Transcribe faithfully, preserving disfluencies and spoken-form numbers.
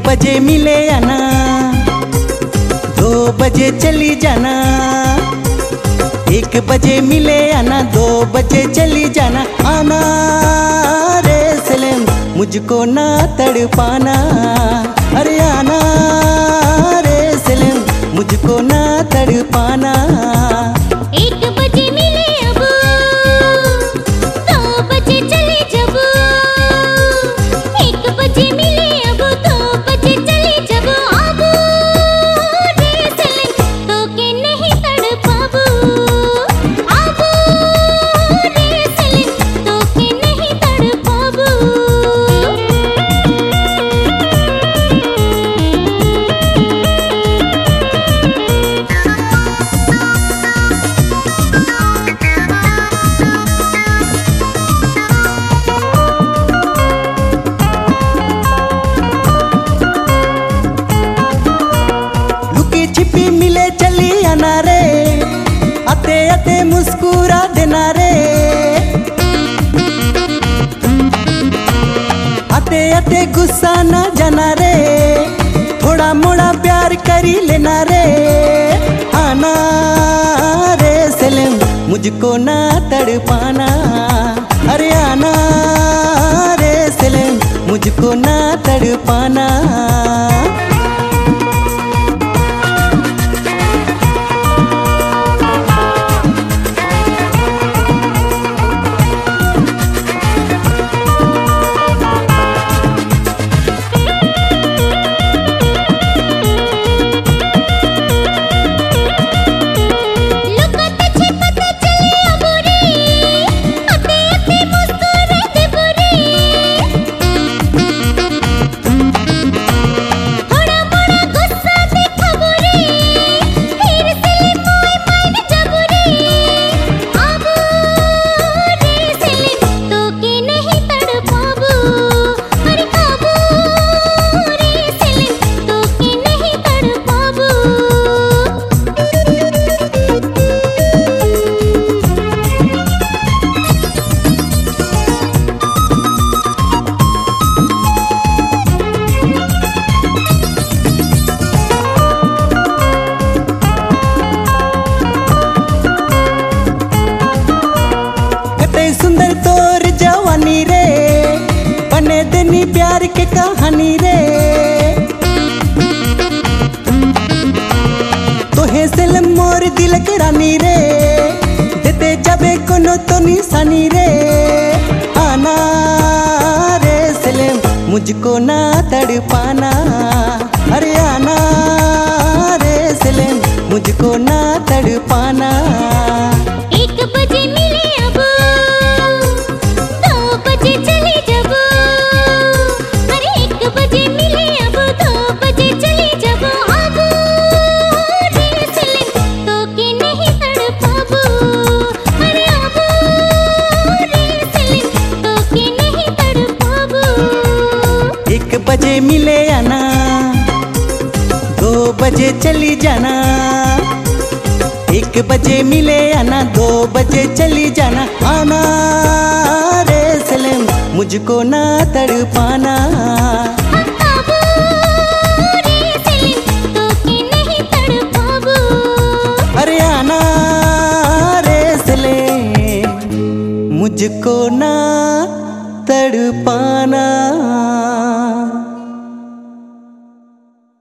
बजे मिले आना, दो बजे चली जाना। एक बजे मिले आना, दो बजे चली जाना। आना रे सलेम मुझको ना तड़पाना, अरे आना रे सलेम मुझको ना तड़पाना। एक बजे मिले अब, दो बजे चले जब। एक बजे मिले अब, दो बजे चले जब। अब रे सलेम तो के नहीं तड़पाबू। अब रे सलेम तो के नहीं तड़पाबू। छिपी मिले चली आना रे, आते आते मुस्कुरा देना रे। आते आते गुस्सा ना जाना रे, थोड़ा मोड़ा प्यार करी लेना रे। आना रे सलेम मुझको ना तड़पाना, अरे आना रे सलेम मुझको ना तड़पाना। सुंदर तोर जवानी रे, बने देनी प्यार के कहानी रे। तो है सलेम मोर दिल के रानी रे, देते जाबे कोनो तो निशानी रे। आना रे सलेम मुझको ना तड़पाना, अरे आना रे सलेम मुझको ना तड़पाना। एक बजे मिले अब, दो बजे चले जब। अरे एक बजे मिले अब, दो बजे चले जब। अब रे सलेम तो के नहीं तड़पाबू। अरे अब रे सलेम तो के नहीं तड़पाबू। एक बजे मिले आना, दो बजे चली जाना। एक बजे मिले आना, दो बजे चली जाना। आना रे सलेम मुझको ना तड़पाना। अब रे सलेम तो के नहीं तड़पाबू। अरे आना रे सलेम मुझको ना तड़पाना।